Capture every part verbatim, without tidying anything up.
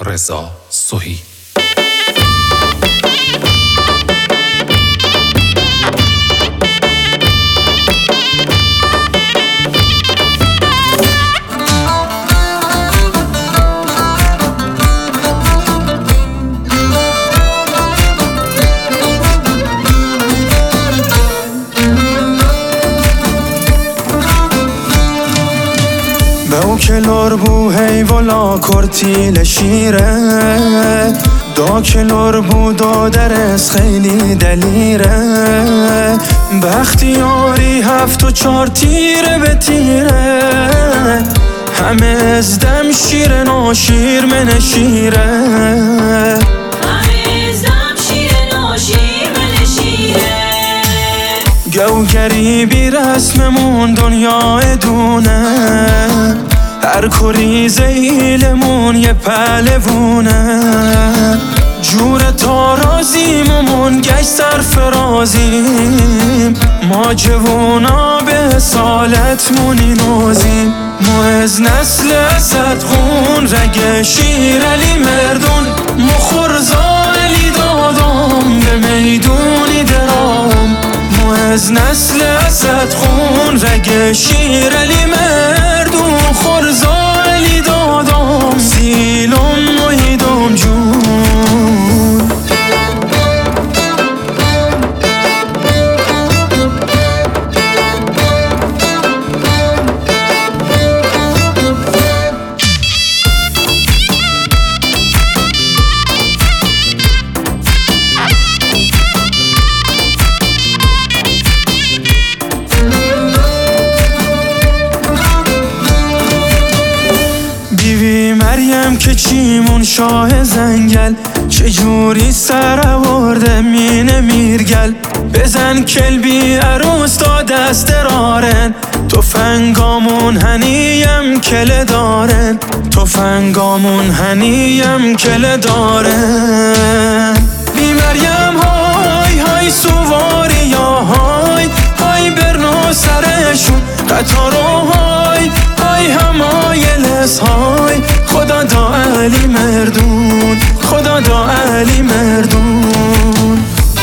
رضا سهی. او کلور بو هی ولا کرتیل شیره دا کلور بو دا درس خیلی دلیره بختیاری هفت و چار تیره به تیره همه ازدم شیره ناشیر من شیره گو گریبی رسممون دنیا دونه هر کری زیلمون یه پهلوونه جور تارازیممون گشت سرفرازیم ما جوونا به سالتمونی نازیم ما از نسل اسد خون رگ شیر علی مردون مخورزا علی دادم به میدونی درام ما از نسل اسد خون رگ شیر علی مردون خورزا علی دادم سیلم محیدم جون مریم که چیمون شاه زنگل چجوری سر آورده مینه میرگل بزن کلبی عروس تا دست رارن تفنگامون هنیم کله دارن تفنگامون هنیم کله دارن بی مریم های های سواری یا های های برنو سرشون قطارو های های همایلس های خدا دا علی مردون خدا دا علی مردون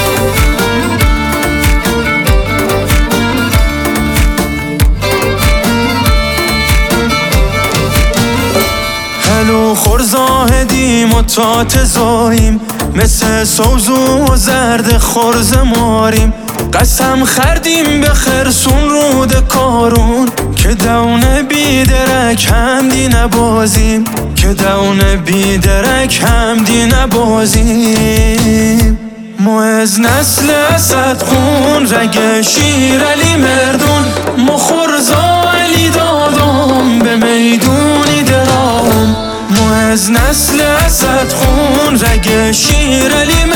هلو خورزاهدیم و تاتزاییم مثل سوزو و زرد خورز ماریم قسم خردیم به خرسون رود کارون که دونه بیدرک همدی نبازیم که دونه بیدرک همدی نبازیم ما از نسل اسد خون رگ شیر علی مردون مخورزا علی دادم به میدونی درام ما از نسل اسد خون رگ شیر علی